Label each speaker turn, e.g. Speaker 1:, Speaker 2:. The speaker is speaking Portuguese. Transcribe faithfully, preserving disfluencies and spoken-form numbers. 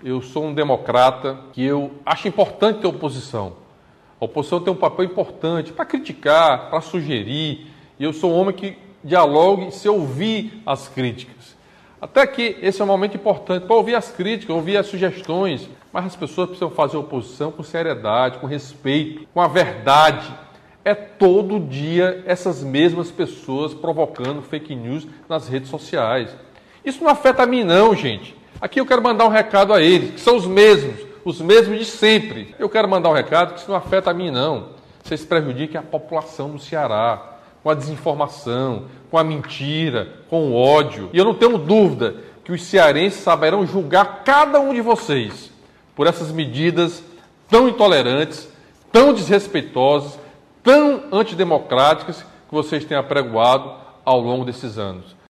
Speaker 1: Eu sou um democrata que eu acho importante ter oposição. A oposição tem um papel importante para criticar, para sugerir. E eu sou um homem que dialogue se ouvir as críticas. Até que esse é um momento importante para ouvir as críticas, ouvir as sugestões. Mas as pessoas precisam fazer oposição com seriedade, com respeito, com a verdade. É todo dia essas mesmas pessoas provocando fake news nas redes sociais. Isso não afeta a mim não, gente. Aqui eu quero mandar um recado a eles, que são os mesmos, os mesmos de sempre. Eu quero mandar um recado que isso não afeta a mim não. Vocês prejudiquem a população do Ceará, com a desinformação, com a mentira, com o ódio. E eu não tenho dúvida que os cearenses saberão julgar cada um de vocês por essas medidas tão intolerantes, tão desrespeitosas, tão antidemocráticas que vocês têm apregoado ao longo desses anos.